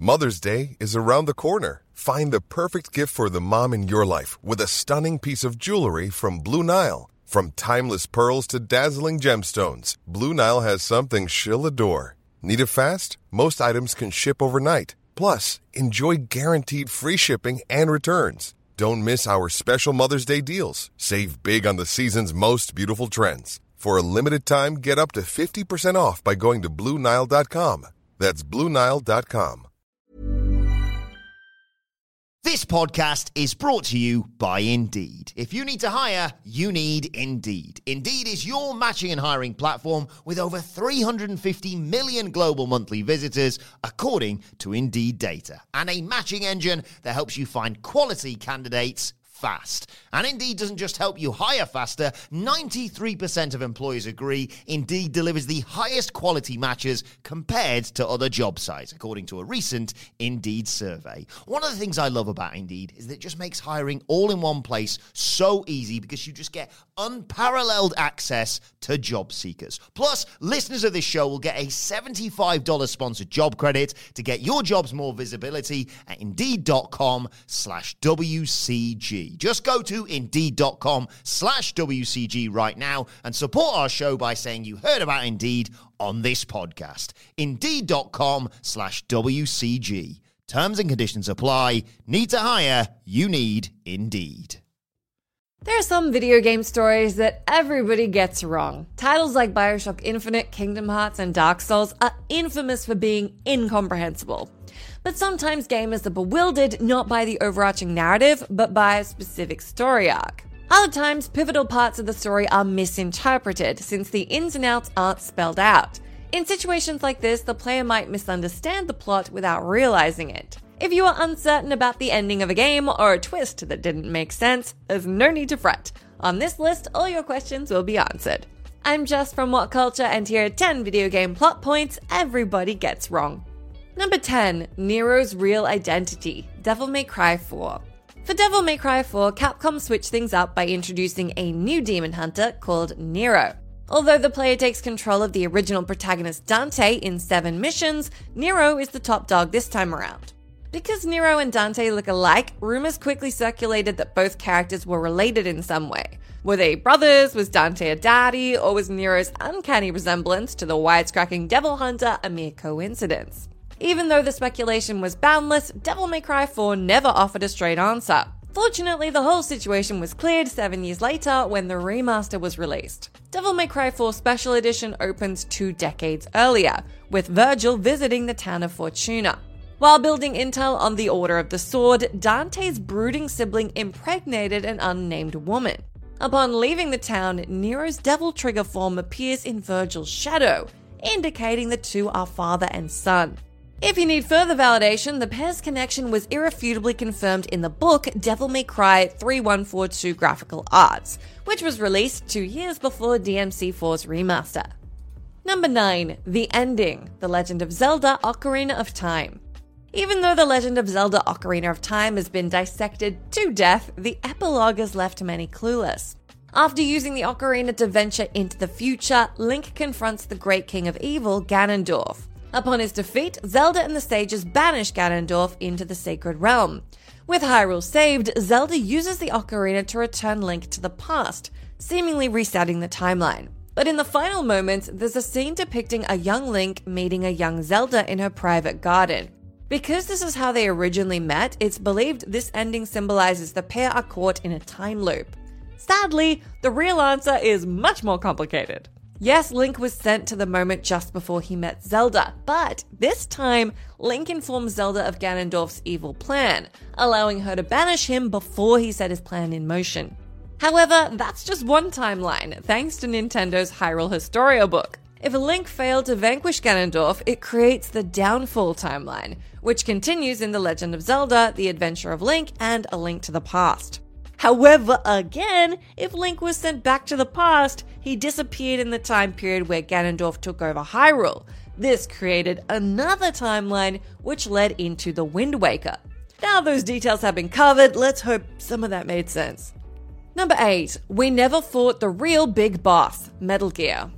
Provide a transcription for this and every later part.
Mother's Day is around the corner. Find the perfect gift for the mom in your life with a stunning piece of jewelry from Blue Nile. From timeless pearls to dazzling gemstones, Blue Nile has something she'll adore. Need it fast? Most items can ship overnight. Plus, enjoy guaranteed free shipping and returns. Don't miss our special Mother's Day deals. Save big on the season's most beautiful trends. For a limited time, get up to 50% off by going to BlueNile.com. That's BlueNile.com. This podcast is brought to you by Indeed. If you need to hire, you need Indeed. Indeed is your matching and hiring platform with over 350 million global monthly visitors, according to Indeed data, and a matching engine that helps you find quality candidates fast. And Indeed doesn't just help you hire faster. 93% of employers agree Indeed delivers the highest quality matches compared to other job sites, according to a recent Indeed survey. One of the things I love about Indeed is that it just makes hiring all in one place so easy because you just get unparalleled access to job seekers. Plus, listeners of this show will get a $75 sponsored job credit to get your jobs more visibility at Indeed.com/WCG. Just go to Indeed.com/WCG right now and support our show by saying you heard about Indeed on this podcast. Indeed.com/WCG. Terms and conditions apply. Need to hire? You need Indeed. There are some video game stories that everybody gets wrong. Titles like BioShock Infinite, Kingdom Hearts, and Dark Souls are infamous for being incomprehensible. But sometimes gamers are bewildered not by the overarching narrative, but by a specific story arc. Other times, pivotal parts of the story are misinterpreted, since the ins and outs aren't spelled out. In situations like this, the player might misunderstand the plot without realizing it. If you are uncertain about the ending of a game or a twist that didn't make sense, there's no need to fret. On this list, all your questions will be answered. I'm Jess from What Culture, and here are 10 video game plot points everybody gets wrong. Number 10. Nero's real identity, Devil May Cry 4. For Devil May Cry 4, Capcom switched things up by introducing a new demon hunter called Nero. Although the player takes control of the original protagonist Dante in 7 missions, Nero is the top dog this time around. Because Nero and Dante look alike, rumors quickly circulated that both characters were related in some way. Were they brothers? Was Dante a daddy? Or was Nero's uncanny resemblance to the wisecracking devil hunter a mere coincidence? Even though the speculation was boundless, Devil May Cry 4 never offered a straight answer. Fortunately, the whole situation was cleared 7 years later when the remaster was released. Devil May Cry 4 Special Edition opens 2 decades earlier, with Virgil visiting the town of Fortuna. While building intel on the Order of the Sword, Dante's brooding sibling impregnated an unnamed woman. Upon leaving the town, Nero's devil trigger form appears in Virgil's shadow, indicating the two are father and son. If you need further validation, the pair's connection was irrefutably confirmed in the book Devil May Cry 3142 Graphical Arts, which was released 2 years before DMC4's remaster. Number 9. The Ending, The Legend of Zelda Ocarina of Time. Even though The Legend of Zelda Ocarina of Time has been dissected to death, the epilogue has left many clueless. After using the ocarina to venture into the future, Link confronts the Great King of Evil, Ganondorf. Upon his defeat, Zelda and the sages banish Ganondorf into the Sacred Realm. With Hyrule saved, Zelda uses the ocarina to return Link to the past, seemingly resetting the timeline. But in the final moments, there's a scene depicting a young Link meeting a young Zelda in her private garden. Because this is how they originally met, it's believed this ending symbolizes the pair are caught in a time loop. Sadly, the real answer is much more complicated. Yes, Link was sent to the moment just before he met Zelda, but this time, Link informs Zelda of Ganondorf's evil plan, allowing her to banish him before he set his plan in motion. However, that's just one timeline, thanks to Nintendo's Hyrule Historia book. If Link failed to vanquish Ganondorf, it creates the Downfall timeline, which continues in The Legend of Zelda, The Adventure of Link, and A Link to the Past. However, again, if Link was sent back to the past, he disappeared in the time period where Ganondorf took over Hyrule. This created another timeline, which led into The Wind Waker. Now those details have been covered, let's hope some of that made sense. Number 8. We never fought the real big boss, Metal Gear.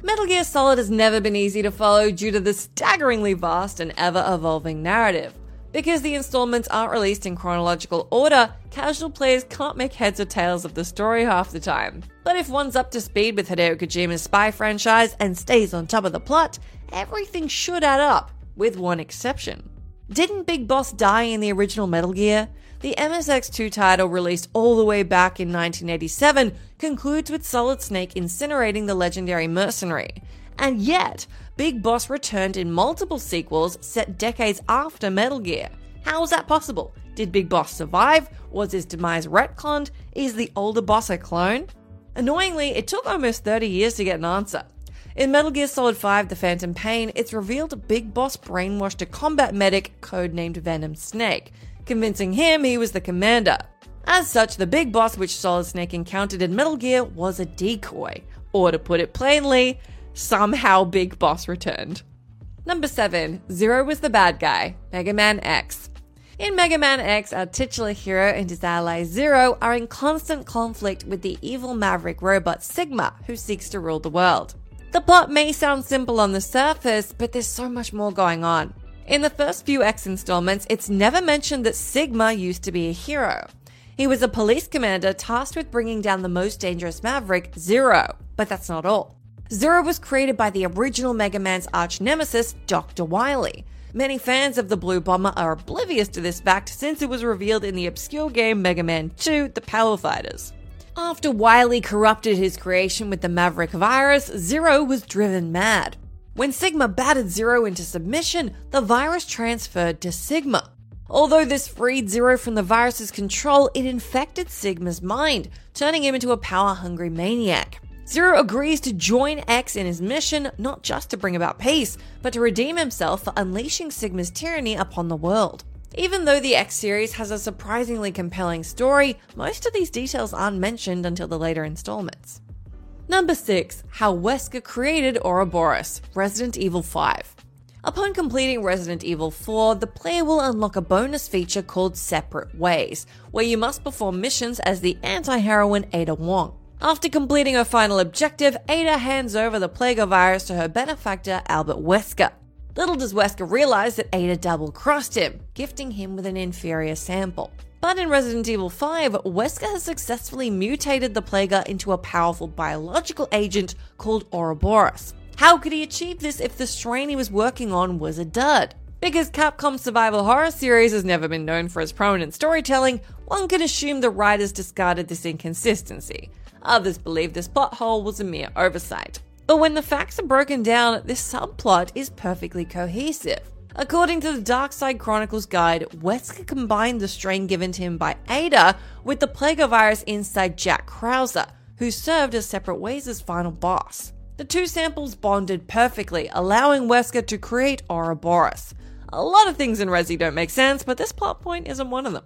Metal Gear Solid has never been easy to follow due to the staggeringly vast and ever-evolving narrative. Because the installments aren't released in chronological order, casual players can't make heads or tails of the story half the time. But if one's up to speed with Hideo Kojima's Spy franchise and stays on top of the plot, everything should add up, with one exception. Didn't Big Boss die in the original Metal Gear? The MSX2 title, released all the way back in 1987, concludes with Solid Snake incinerating the legendary mercenary. And yet, Big Boss returned in multiple sequels set decades after Metal Gear. How was that possible? Did Big Boss survive? Was his demise retconned? Is the older boss a clone? Annoyingly, it took almost 30 years to get an answer. In Metal Gear Solid 5 The Phantom Pain, it's revealed Big Boss brainwashed a combat medic codenamed Venom Snake, convincing him he was the commander. As such, the Big Boss which Solid Snake encountered in Metal Gear was a decoy. Or to put it plainly, somehow Big Boss returned. Number 7. Zero was the bad guy, Mega Man X. In Mega Man X, our titular hero and his ally Zero are in constant conflict with the evil maverick robot Sigma, who seeks to rule the world. The plot may sound simple on the surface, but there's so much more going on. In the first few X installments, it's never mentioned that Sigma used to be a hero. He was a police commander tasked with bringing down the most dangerous maverick, Zero. But that's not all. Zero was created by the original Mega Man's arch-nemesis, Dr. Wily. Many fans of the Blue Bomber are oblivious to this fact since it was revealed in the obscure game Mega Man 2, The Power Fighters. After Wily corrupted his creation with the Maverick virus, Zero was driven mad. When Sigma battered Zero into submission, the virus transferred to Sigma. Although this freed Zero from the virus's control, it infected Sigma's mind, turning him into a power-hungry maniac. Zero agrees to join X in his mission, not just to bring about peace, but to redeem himself for unleashing Sigma's tyranny upon the world. Even though the X series has a surprisingly compelling story, most of these details aren't mentioned until the later installments. Number 6. How Wesker created Ouroboros, Resident Evil 5. Upon completing Resident Evil 4, the player will unlock a bonus feature called Separate Ways, where you must perform missions as the anti-heroine Ada Wong. After completing her final objective, Ada hands over the Plaga virus to her benefactor, Albert Wesker. Little does Wesker realize that Ada double-crossed him, gifting him with an inferior sample. But in Resident Evil 5, Wesker has successfully mutated the Plaga into a powerful biological agent called Ouroboros. How could he achieve this if the strain he was working on was a dud? Because Capcom's survival horror series has never been known for its prominent storytelling, one can assume the writers discarded this inconsistency. Others believe this plot hole was a mere oversight. But when the facts are broken down, this subplot is perfectly cohesive. According to the Dark Side Chronicles guide, Wesker combined the strain given to him by Ada with the Plaga virus inside Jack Krauser, who served as Separate Ways' final boss. The two samples bonded perfectly, allowing Wesker to create Ouroboros. A lot of things in Resi don't make sense, but this plot point isn't one of them.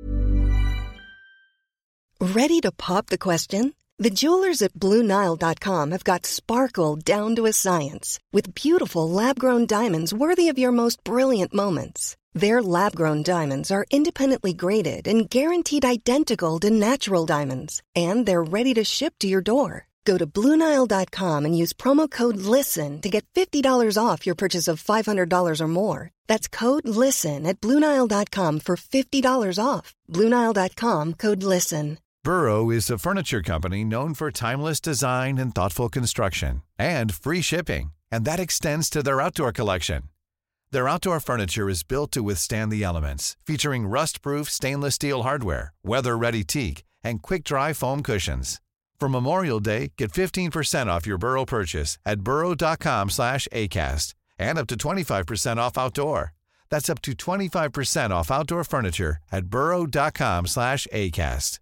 Ready to pop the question? The jewelers at BlueNile.com have got sparkle down to a science with beautiful lab-grown diamonds worthy of your most brilliant moments. Their lab-grown diamonds are independently graded and guaranteed identical to natural diamonds, and they're ready to ship to your door. Go to BlueNile.com and use promo code LISTEN to get $50 off your purchase of $500 or more. That's code LISTEN at BlueNile.com for $50 off. BlueNile.com, code LISTEN. Burrow is a furniture company known for timeless design and thoughtful construction, and free shipping, and that extends to their outdoor collection. Their outdoor furniture is built to withstand the elements, featuring rust-proof stainless steel hardware, weather-ready teak, and quick-dry foam cushions. For Memorial Day, get 15% off your Burrow purchase at burrow.com/ACAST, and up to 25% off outdoor. That's up to 25% off outdoor furniture at burrow.com/ACAST.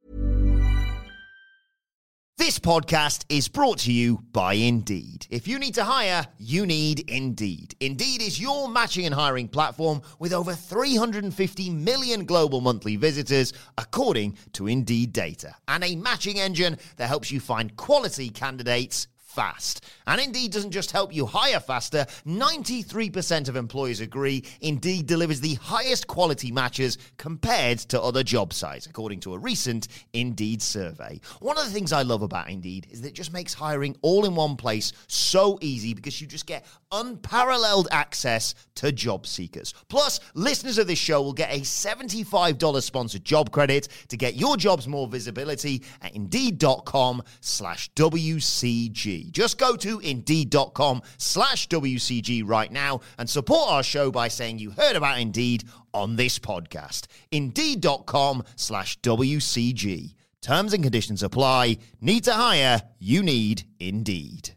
This podcast is brought to you by Indeed. If you need to hire, you need Indeed. Indeed is your matching and hiring platform with over 350 million global monthly visitors, according to Indeed data, and a matching engine that helps you find quality candidates fast. And Indeed doesn't just help you hire faster. 93% of employers agree Indeed delivers the highest quality matches compared to other job sites, according to a recent Indeed survey. One of the things I love about Indeed is that it just makes hiring all in one place so easy because you just get unparalleled access to job seekers. Plus, listeners of this show will get a $75 sponsored job credit to get your jobs more visibility at Indeed.com/WCG. Just go to Indeed.com/WCG right now and support our show by saying you heard about Indeed on this podcast. Indeed.com/WCG. Terms and conditions apply. Need to hire? You need Indeed.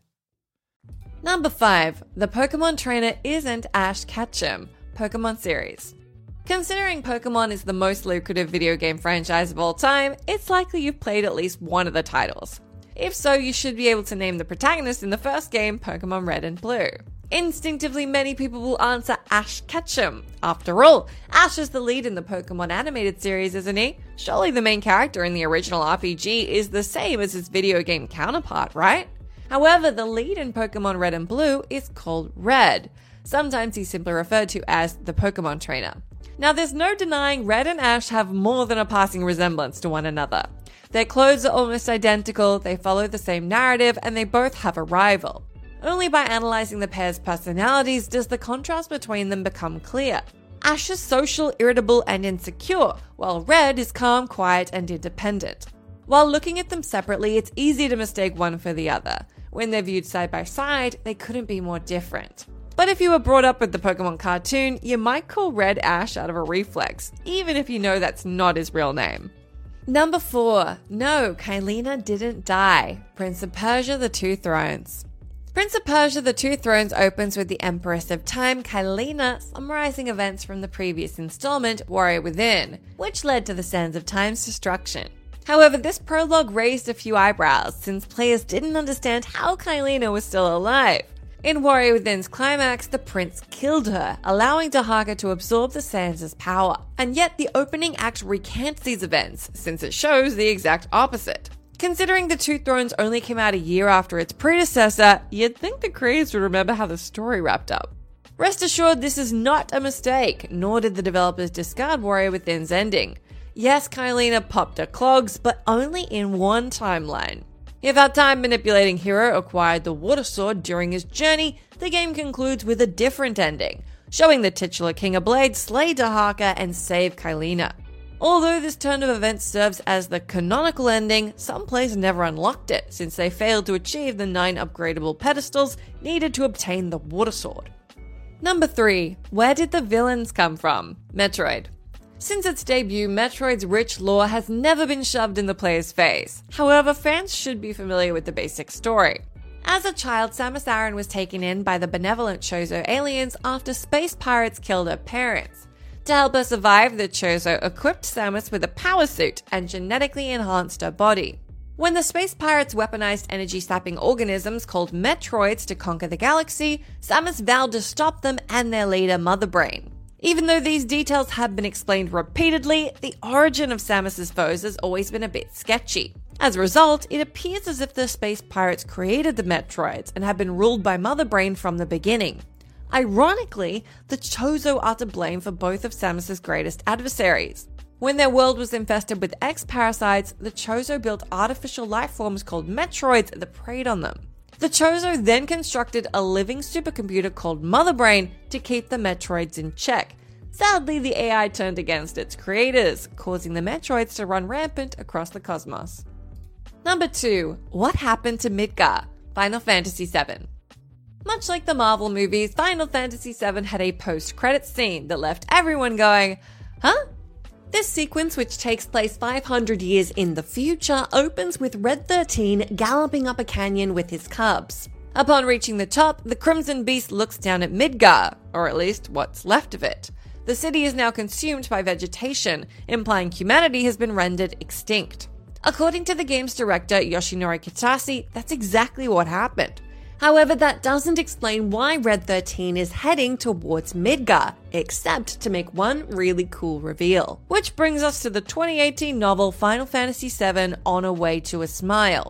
Number 5. The Pokemon trainer isn't Ash Ketchum. Pokemon series. Considering Pokemon is the most lucrative video game franchise of all time, it's likely you've played at least one of the titles. If so, you should be able to name the protagonist in the first game, Pokemon Red and Blue. Instinctively, many people will answer Ash Ketchum. After all, Ash is the lead in the Pokemon animated series, isn't he? Surely the main character in the original RPG is the same as his video game counterpart, right? However, the lead in Pokemon Red and Blue is called Red. Sometimes he's simply referred to as the Pokemon trainer. Now, there's no denying Red and Ash have more than a passing resemblance to one another. Their clothes are almost identical, they follow the same narrative, and they both have a rival. Only by analyzing the pair's personalities does the contrast between them become clear. Ash is social, irritable, and insecure, while Red is calm, quiet, and independent. While looking at them separately, it's easy to mistake one for the other. When they're viewed side by side, they couldn't be more different. But if you were brought up with the Pokemon cartoon, you might call Red Ash out of a reflex, even if you know that's not his real name. Number 4. No, Kylina didn't die. Prince of Persia: The Two Thrones. Prince of Persia: The Two Thrones opens with the Empress of Time, Kylina, summarizing events from the previous installment, Warrior Within, which led to the Sands of Time's destruction. However, this prologue raised a few eyebrows, since players didn't understand how Kylina was still alive. In Warrior Within's climax, the prince killed her, allowing Dahaka to absorb the Sands' power. And yet the opening act recants these events, since it shows the exact opposite. Considering The Two Thrones only came out a year after its predecessor, you'd think the creators would remember how the story wrapped up. Rest assured, this is not a mistake, nor did the developers discard Warrior Within's ending. Yes, Kylina popped her clogs, but only in one timeline. If our time-manipulating hero acquired the Water Sword during his journey, the game concludes with a different ending, showing the titular King of Blades slay Dahaka and save Kylina. Although this turn of events serves as the canonical ending, some players never unlocked it, since they failed to achieve the 9 upgradable pedestals needed to obtain the Water Sword. Number 3. Where did the villains come from? Metroid. Since its debut, Metroid's rich lore has never been shoved in the player's face. However, fans should be familiar with the basic story. As a child, Samus Aran was taken in by the benevolent Chozo aliens after space pirates killed her parents. To help her survive, the Chozo equipped Samus with a power suit and genetically enhanced her body. When the space pirates weaponized energy-sapping organisms called Metroids to conquer the galaxy, Samus vowed to stop them and their leader, Mother Brain. Even though these details have been explained repeatedly, the origin of Samus's foes has always been a bit sketchy. As a result, it appears as if the space pirates created the Metroids and have been ruled by Mother Brain from the beginning. Ironically, the Chozo are to blame for both of Samus's greatest adversaries. When their world was infested with X-parasites, the Chozo built artificial life forms called Metroids that preyed on them. The Chozo then constructed a living supercomputer called Mother Brain to keep the Metroids in check. Sadly, the AI turned against its creators, causing the Metroids to run rampant across the cosmos. Number 2. What happened to Midgar? Final Fantasy VII. Much like the Marvel movies, Final Fantasy VII had a post-credits scene that left everyone going, huh? This sequence, which takes place 500 years in the future, opens with Red 13 galloping up a canyon with his cubs. Upon reaching the top, the Crimson Beast looks down at Midgar, or at least what's left of it. The city is now consumed by vegetation, implying humanity has been rendered extinct. According to the game's director, Yoshinori Kitase, that's exactly what happened. However, that doesn't explain why Red 13 is heading towards Midgar, except to make one really cool reveal. Which brings us to the 2018 novel Final Fantasy VII On a Way to a Smile.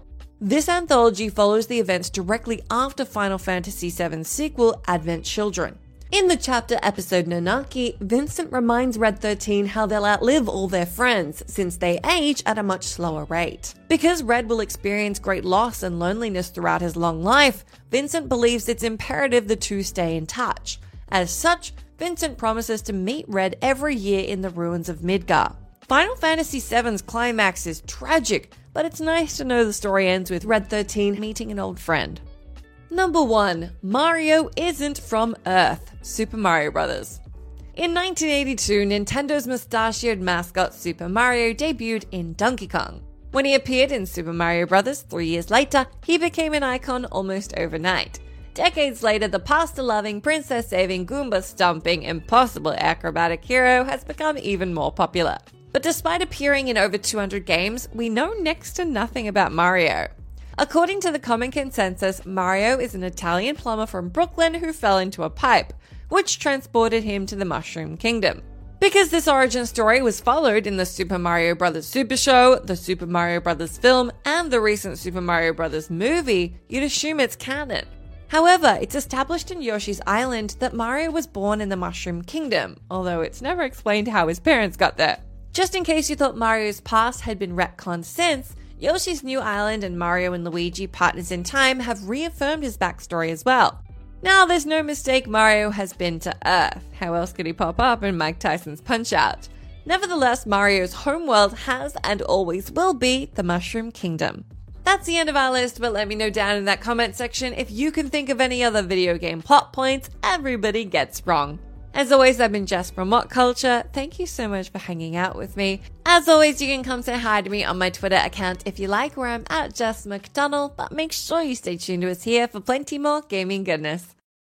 This anthology follows the events directly after Final Fantasy VII's sequel, Advent Children. In the chapter episode Nanaki, Vincent reminds Red 13 how they'll outlive all their friends, since they age at a much slower rate. Because Red will experience great loss and loneliness throughout his long life, Vincent believes it's imperative the two stay in touch. As such, Vincent promises to meet Red every year in the ruins of Midgar. Final Fantasy VII's climax is tragic, but it's nice to know the story ends with Red 13 meeting an old friend. Number 1. Mario Isn't From Earth, Super Mario Bros. In 1982, Nintendo's mustachioed mascot Super Mario debuted in Donkey Kong. When he appeared in Super Mario Bros. 3 years later, he became an icon almost overnight. Decades later, the pasta-loving, princess-saving, Goomba-stomping, impossible acrobatic hero has become even more popular. But despite appearing in over 200 games, we know next to nothing about Mario. According to the common consensus, Mario is an Italian plumber from Brooklyn who fell into a pipe, which transported him to the Mushroom Kingdom. Because this origin story was followed in the Super Mario Bros. Super Show, the Super Mario Bros. Film, and the recent Super Mario Bros. Movie, you'd assume it's canon. However, it's established in Yoshi's Island that Mario was born in the Mushroom Kingdom, although it's never explained how his parents got there. Just in case you thought Mario's past had been retconned since, Yoshi's New Island and Mario and Luigi, partners in time, have reaffirmed his backstory as well. Now, there's no mistake Mario has been to Earth. How else could he pop up in Mike Tyson's Punch-Out? Nevertheless, Mario's homeworld has and always will be the Mushroom Kingdom. That's the end of our list, but let me know down in that comment section if you can think of any other video game plot points everybody gets wrong. As always, I've been Jess from What Culture. Thank you so much for hanging out with me. As always, you can come say hi to me on my Twitter account if you like, where I'm at Jess McDonald, but make sure you stay tuned to us here for plenty more gaming goodness.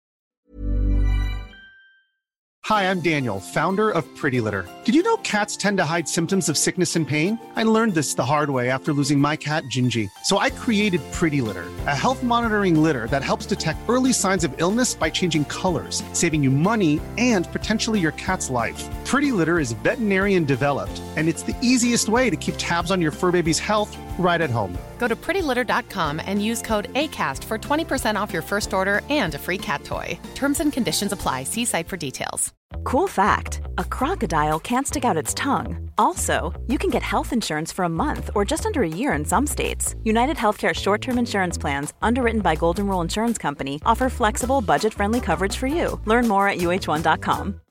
Hi, I'm Daniel, founder of Pretty Litter. Did you know cats tend to hide symptoms of sickness and pain? I learned this the hard way after losing my cat, Gingy. So I created Pretty Litter, a health monitoring litter that helps detect early signs of illness by changing colors, saving you money and potentially your cat's life. Pretty Litter is veterinarian developed, and it's the easiest way to keep tabs on your fur baby's health right at home. Go to prettylitter.com and use code ACAST for 20% off your first order and a free cat toy. Terms and conditions apply. See site for details. Cool fact, a crocodile can't stick out its tongue. Also, you can get health insurance for a month or just under a year in some states. United Healthcare short-term insurance plans, underwritten by Golden Rule Insurance Company, offer flexible, budget-friendly coverage for you. Learn more at uh1.com.